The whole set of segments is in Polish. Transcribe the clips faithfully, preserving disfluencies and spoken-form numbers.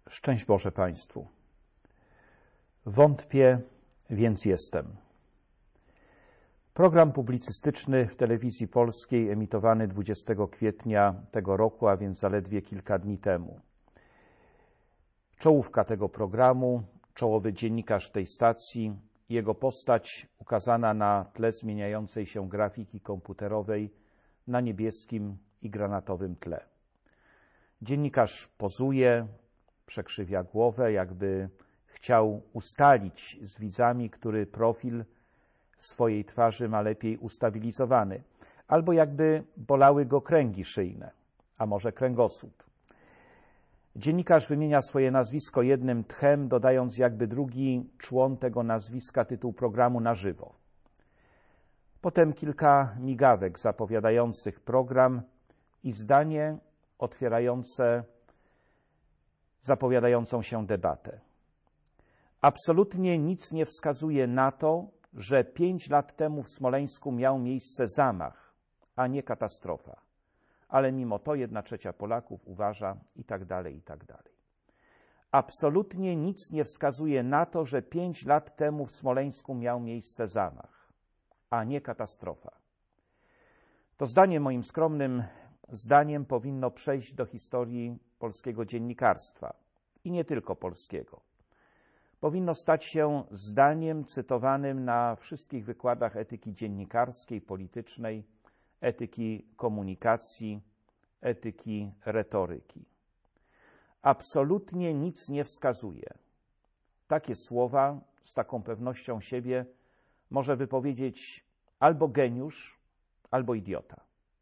Szczęść Boże Państwu. Wątpię, więc jestem. Program publicystyczny w telewizji polskiej emitowany dwudziestego kwietnia tego roku, a więc zaledwie kilka dni temu. Czołówka tego programu, czołowy dziennikarz tej stacji, jego postać ukazana na tle zmieniającej się grafiki komputerowej na niebieskim i granatowym tle. Dziennikarz pozuje, przekrzywia głowę, jakby chciał ustalić z widzami, który profil swojej twarzy ma lepiej ustabilizowany, albo jakby bolały go kręgi szyjne, a może kręgosłup. Dziennikarz wymienia swoje nazwisko jednym tchem, dodając jakby drugi człon tego nazwiska tytuł programu na żywo. Potem kilka migawek zapowiadających program i zdanie otwierające zapowiadającą się debatę. Absolutnie nic nie wskazuje na to, że pięć lat temu w Smoleńsku miał miejsce zamach, a nie katastrofa. Ale mimo to jedna trzecia Polaków uważa i tak dalej, i tak dalej. Absolutnie nic nie wskazuje na to, że pięć lat temu w Smoleńsku miał miejsce zamach, a nie katastrofa. To zdanie moim skromnym zdaniem powinno przejść do historii polskiego dziennikarstwa i nie tylko polskiego. Powinno stać się zdaniem cytowanym na wszystkich wykładach etyki dziennikarskiej, politycznej, etyki komunikacji, etyki retoryki. Absolutnie nic nie wskazuje. Takie słowa z taką pewnością siebie może wypowiedzieć albo geniusz, albo idiota.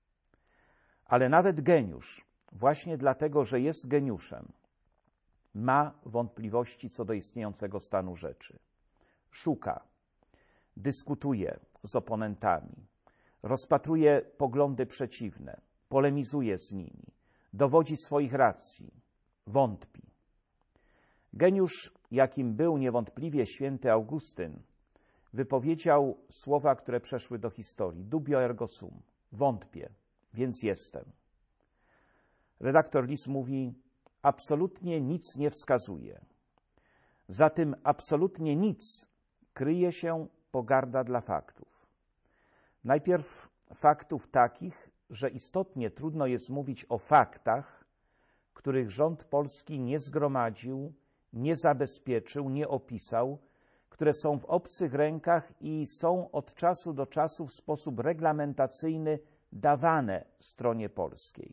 Ale nawet geniusz, właśnie dlatego, że jest geniuszem, ma wątpliwości co do istniejącego stanu rzeczy. Szuka, dyskutuje z oponentami, rozpatruje poglądy przeciwne, polemizuje z nimi, dowodzi swoich racji, wątpi. Geniusz, jakim był niewątpliwie święty Augustyn, wypowiedział słowa, które przeszły do historii. Dubio ergo sum. Wątpię, więc jestem. Redaktor Lis mówi, absolutnie nic nie wskazuje. Za tym absolutnie nic kryje się pogarda dla faktów. Najpierw faktów takich, że istotnie trudno jest mówić o faktach, których rząd polski nie zgromadził, nie zabezpieczył, nie opisał, które są w obcych rękach i są od czasu do czasu w sposób reglamentacyjny dawane stronie polskiej.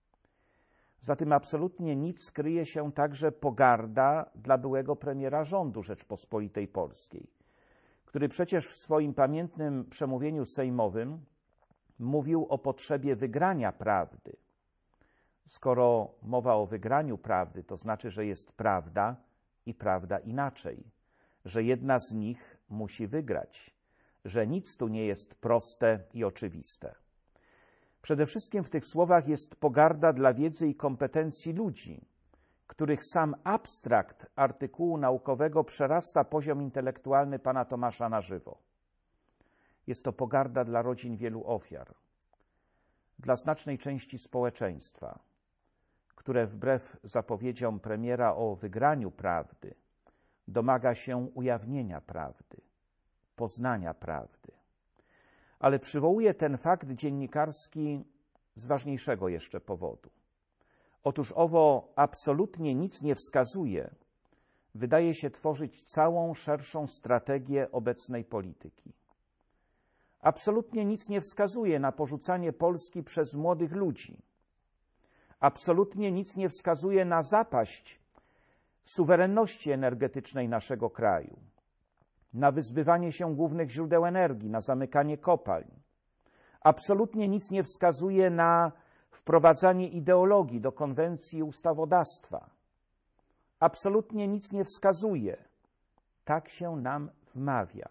Za tym absolutnie nic kryje się także pogarda dla byłego premiera rządu Rzeczpospolitej Polskiej, który przecież w swoim pamiętnym przemówieniu sejmowym mówił o potrzebie wygrania prawdy. Skoro mowa o wygraniu prawdy, to znaczy, że jest prawda i prawda inaczej, że jedna z nich musi wygrać, że nic tu nie jest proste i oczywiste. Przede wszystkim w tych słowach jest pogarda dla wiedzy i kompetencji ludzi, których sam abstrakt artykułu naukowego przerasta poziom intelektualny pana Tomasza na żywo. Jest to pogarda dla rodzin wielu ofiar, dla znacznej części społeczeństwa, które wbrew zapowiedziom premiera o wygraniu prawdy domaga się ujawnienia prawdy, poznania prawdy. Ale przywołuję ten fakt dziennikarski z ważniejszego jeszcze powodu. Otóż owo absolutnie nic nie wskazuje, wydaje się tworzyć całą szerszą strategię obecnej polityki. Absolutnie nic nie wskazuje na porzucanie Polski przez młodych ludzi. Absolutnie nic nie wskazuje na zapaść suwerenności energetycznej naszego kraju, na wyzbywanie się głównych źródeł energii, na zamykanie kopalń. Absolutnie nic nie wskazuje na wprowadzanie ideologii do konwencji ustawodawstwa. Absolutnie nic nie wskazuje. Tak się nam wmawia.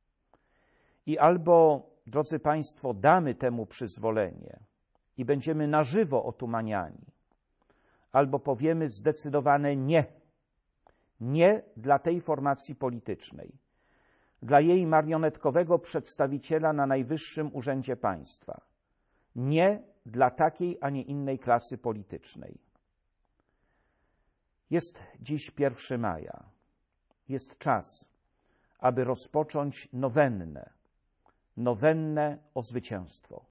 I albo, drodzy Państwo, damy temu przyzwolenie i będziemy na żywo otumaniani, albo powiemy zdecydowane nie. Nie dla tej formacji politycznej, dla jej marionetkowego przedstawiciela na najwyższym urzędzie państwa. Nie dla takiej, a nie innej klasy politycznej. Jest dziś pierwszego maja. Jest czas, aby rozpocząć nowennę, nowennę o zwycięstwo.